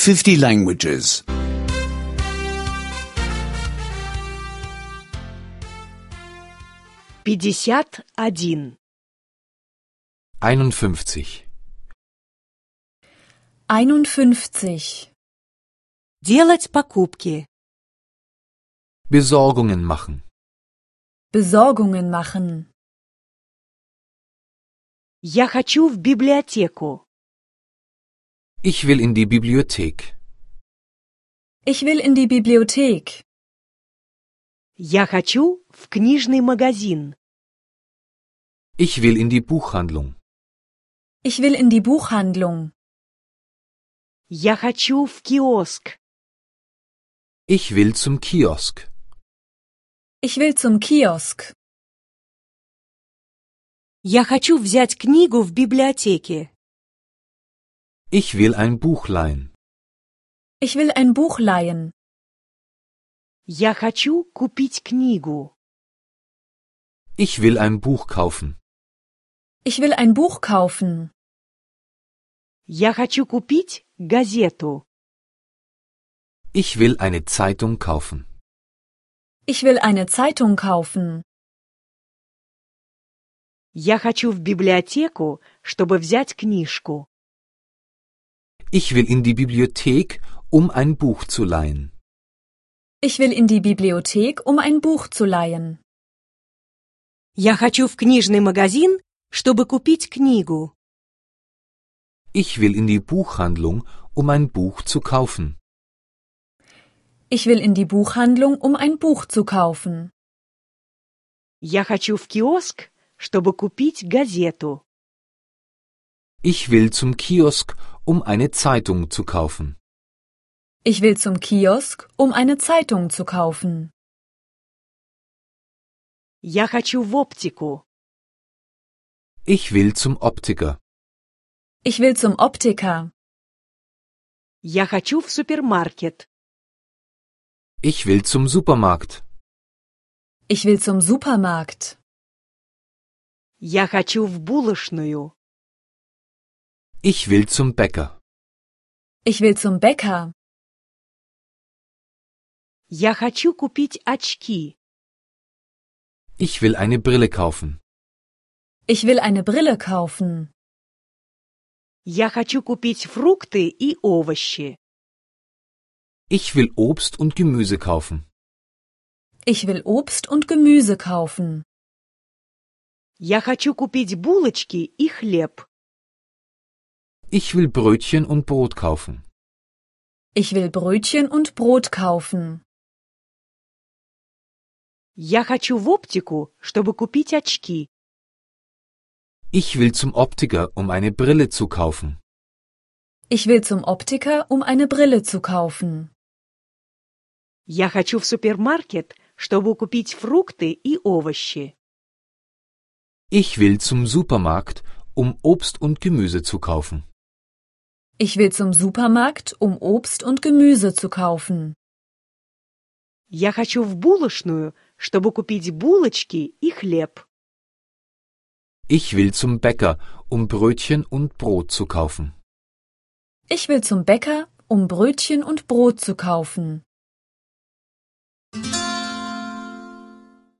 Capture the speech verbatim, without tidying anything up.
fifty languages. пятьдесят один. einundfünfzig. einundfünfzig. Делать покупки. Besorgungen machen. Besorgungen machen. Я хочу в библиотеку. Ich will in die Bibliothek. Ich will in die Bibliothek. Я хочу в книжный магазин. Ich will in die Buchhandlung. Ich will in die Buchhandlung. Я хочу в киоск. Ich will zum Kiosk. Ich will zum Kiosk. Я хочу взять книгу в библиотеке. Ich will ein Buch leihen. Ich will ein Buch leihen. Я хочу купить книгу. Ich will ein Buch kaufen. Ich will ein Buch kaufen. Я хочу купить газету. Ich will eine Zeitung kaufen. Ich will eine Zeitung kaufen. Я хочу в библиотеку, чтобы взять книжку. Ich will in die Bibliothek, um ein Buch zu leihen. Ich will in die Bibliothek, um ein Buch zu leihen. Я хочу в книжный магазин, чтобы купить книгу. Ich will in die Buchhandlung, um ein Buch zu kaufen. Ich will in die Buchhandlung, um ein Buch zu kaufen. Я хочу в киоск, чтобы купить газету. Ich will zum Kiosk, um eine Zeitung zu kaufen. Ich will zum Kiosk, um eine Zeitung zu kaufen. Я хочу в оптику. Ich will zum Optiker. Ich will zum Optiker. Я хочу в супермаркет. Ich will zum Supermarkt. Ich will zum Supermarkt. Я хочу в булочную. Ich will zum Bäcker. Ich will zum Bäcker. Я хочу купить очки. Ich will eine Brille kaufen. Ich will eine Brille kaufen. Я хочу купить фрукты и овощи. Ich will Obst und Gemüse kaufen. Ich will Obst und Gemüse kaufen. Я хочу купить булочки и хлеб. Ich will Brötchen und Brot kaufen. Ich will Brötchen und Brot kaufen. Я хочу в оптику, чтобы купить очки. Ich will zum Optiker, um eine Brille zu kaufen. Ich will zum Optiker, um eine Brille zu kaufen. Я хочу в супермаркет, чтобы купить фрукты и овощи. Ich will zum Supermarkt, um Obst und Gemüse zu kaufen. Ich will zum Supermarkt, um Obst und Gemüse zu kaufen. Я хочу в булочную, чтобы купить булочки и хлеб. Ich will zum Bäcker, um Brötchen und Brot zu kaufen. Ich will zum Bäcker, um Brötchen und Brot zu kaufen.